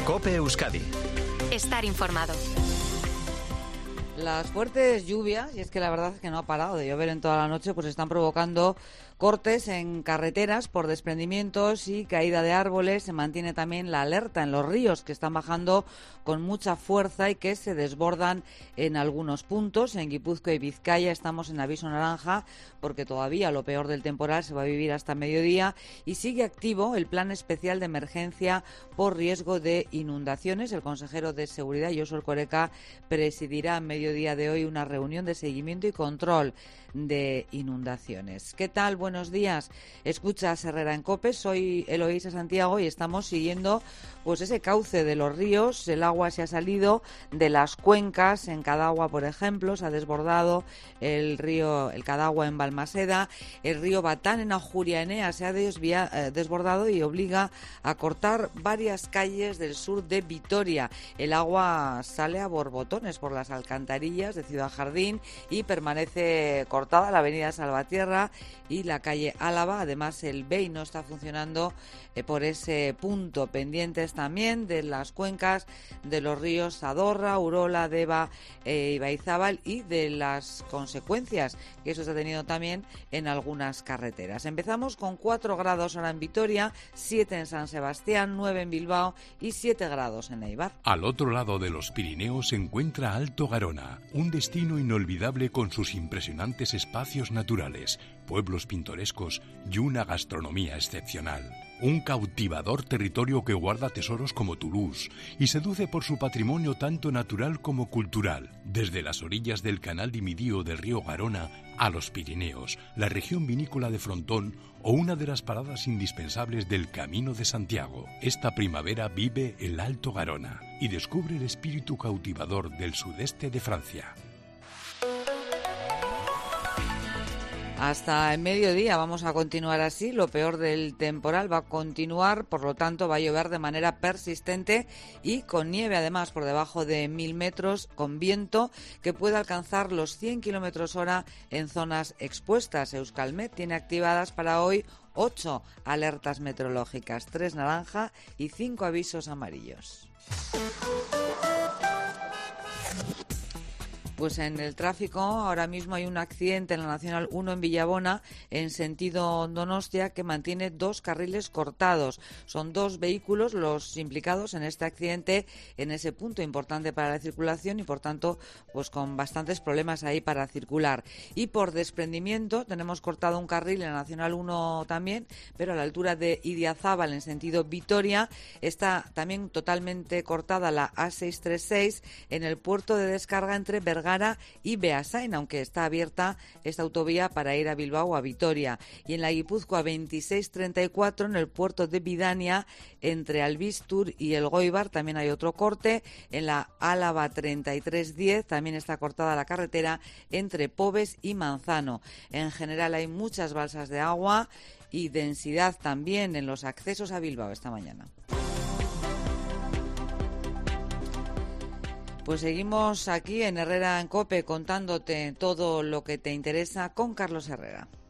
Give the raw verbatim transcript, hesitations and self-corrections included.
COPE Euskadi. Estar informado. Las fuertes lluvias, y es que la verdad es que no ha parado de llover en toda la noche, pues están provocando cortes en carreteras por desprendimientos y caída de árboles. Se mantiene también la alerta en los ríos, que están bajando con mucha fuerza y que se desbordan en algunos puntos. En Guipúzcoa y Vizcaya estamos en aviso naranja porque todavía lo peor del temporal se va a vivir hasta mediodía, y sigue activo el plan especial de emergencia por riesgo de inundaciones. El consejero de Seguridad, Josu Erkoreka, presidirá a mediodía de hoy una reunión de seguimiento y control de inundaciones. ¿Qué tal? Buenos días. Escuchas Herrera en COPE. Soy Eloísa Santiago y estamos siguiendo pues ese cauce de los ríos. El agua se ha salido de las cuencas. En Cadagua, por ejemplo, se ha desbordado el río, el Cadagua en Balmaseda. El río Batán en Ajuria Enea se ha desvia, eh, desbordado y obliga a cortar varias calles del sur de Vitoria. El agua sale a borbotones por las alcantarillas de Ciudad Jardín y permanece cortada la avenida Salvatierra y la calle Álava. Además, el B E I no está funcionando eh, por ese punto. Pendientes también de las cuencas de los ríos Zadorra, Urola, Deva, eh, Ibaizábal, y de las consecuencias que eso ha tenido también en algunas carreteras. Empezamos con cuatro grados ahora en Vitoria, siete en San Sebastián, nueve en Bilbao y siete grados en Eibar. Al otro lado de los Pirineos se encuentra Alto Garona, un destino inolvidable con sus impresionantes espacios naturales, pueblos pintorescos y una gastronomía excepcional. Un cautivador territorio que guarda tesoros como Toulouse y seduce por su patrimonio tanto natural como cultural. Desde las orillas del canal de Midío del río Garona a los Pirineos, la región vinícola de Frontón o una de las paradas indispensables del Camino de Santiago. Esta primavera vive el Alto Garona y descubre el espíritu cautivador del sudeste de Francia. Hasta el mediodía vamos a continuar así. Lo peor del temporal va a continuar, por lo tanto va a llover de manera persistente y con nieve, además, por debajo de mil metros, con viento que puede alcanzar los cien kilómetros hora en zonas expuestas. Euskalmet tiene activadas para hoy ocho alertas meteorológicas, tres naranja y cinco avisos amarillos. Pues en el tráfico ahora mismo hay un accidente en la Nacional uno en Villabona, en sentido Donostia, que mantiene dos carriles cortados. Son dos vehículos los implicados en este accidente en ese punto importante para la circulación y, por tanto, pues con bastantes problemas ahí para circular. Y por desprendimiento tenemos cortado un carril en la Nacional uno también, pero a la altura de Idiazábal, en sentido Vitoria, está también totalmente cortada la A seiscientos treinta y seis en el puerto de descarga entre Bergara y Beasain, aunque está abierta esta autovía para ir a Bilbao o a Vitoria. Y en la Guipúzcoa veintiséis treinta y cuatro, en el puerto de Bidania, entre Albistur y El Goibar, también hay otro corte. En la Álava treinta y tres diez también está cortada la carretera entre Pobes y Manzano. En general hay muchas balsas de agua y densidad también en los accesos a Bilbao esta mañana. Pues seguimos aquí en Herrera en COPE contándote todo lo que te interesa con Carlos Herrera.